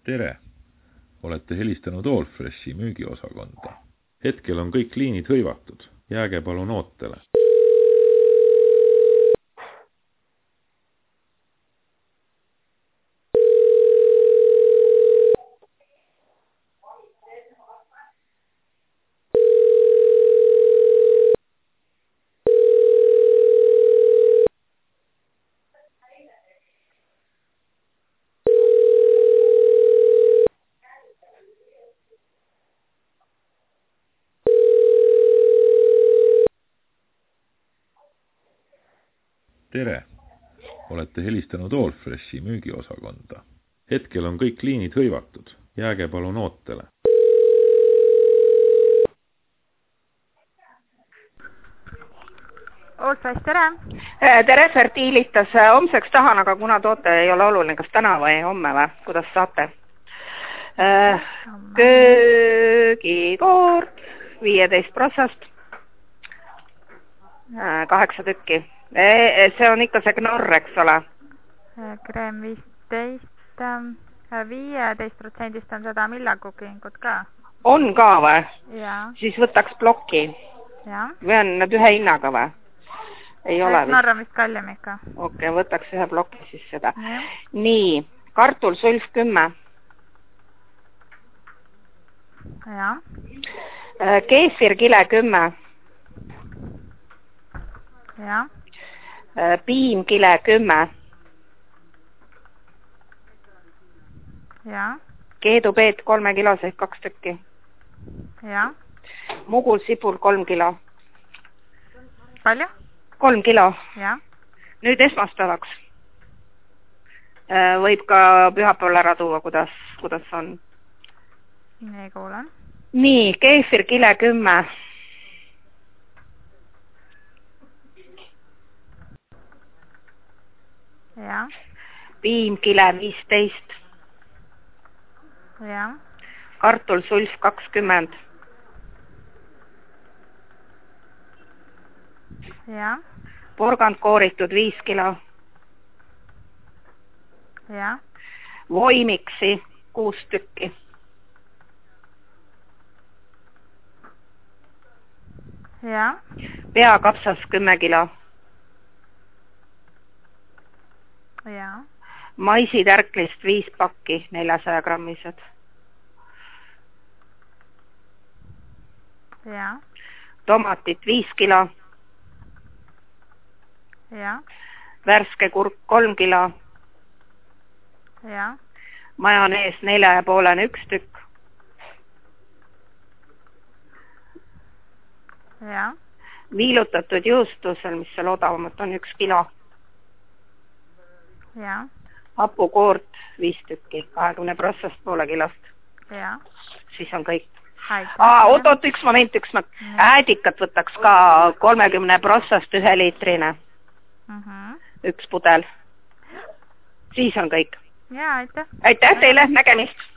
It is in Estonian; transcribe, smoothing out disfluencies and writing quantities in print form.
Tere! Olete helistanud Allfreshi müügiosakonda. Hetkel on kõik liinid hõivatud. Jääge palun ootele. Tere! Olete helistanud Allfreshi müügiosakonda. Hetkel on kõik liinid hõivatud. Jääge palun ootele. Allfresh, tere! Tere, fertiilitas homseks tahan, aga kuna toote ei ole oluline, kas täna või homme või? Kuidas saate? Köögikoort 15 protsast, 8 tükki. See on ikka see Knorr, eks ole? Kreem 15, 15% on seda millakukingut ka? On ka või? Jaa. Siis võtaks ploki? Jaa. Või on nad ühe hinnaga või? Ei ole vist? Knorr on vist kallim ikka. Okei, võtaks ühe ploki siis seda. Ja. Nii, kartulsulf 10. Jaa. Keefirkile 10. Jaa. Piimkile 10. Jaa. Keedupeet 3 kilos ehk 2 tükki. Jaa. Mugulsipul 3 kilo. Palju? 3 kilo. Jaa. Nüüd esmaspäevaks. Võib ka pühapäeval ära tuua, kuidas on. Nii kuulen. Nii, keefirkile 10. Jaa. Piimkile 15. Jaa. Kartulsulf 20. Jaa. Porgand kooritud 5 kilo. Jaa. Voimiksi 6 tükki. Jaa. Peakapsas 10 kilo. Jaa. Maisitärklist 5 pakki, 400 grammised. Jaa. Tomatit 5 kilo. Jaa. Värske kurk 3 kilo. Jaa. Majonees 4,5 1 tükk. Jaa. Viilutatud juustusel, mis seal odavamat on, 1 kilo. Jaa. Hapukoort 5 tükki, 20 protsast poole kilost. Jaa. Siis on kõik. Aitäh. Üks moment. Äädikat võtaks ka 30 protsast 1 liitrine. 1 pudel. Siis on kõik. Jaa, aitäh. Aitäh teile, nägemist!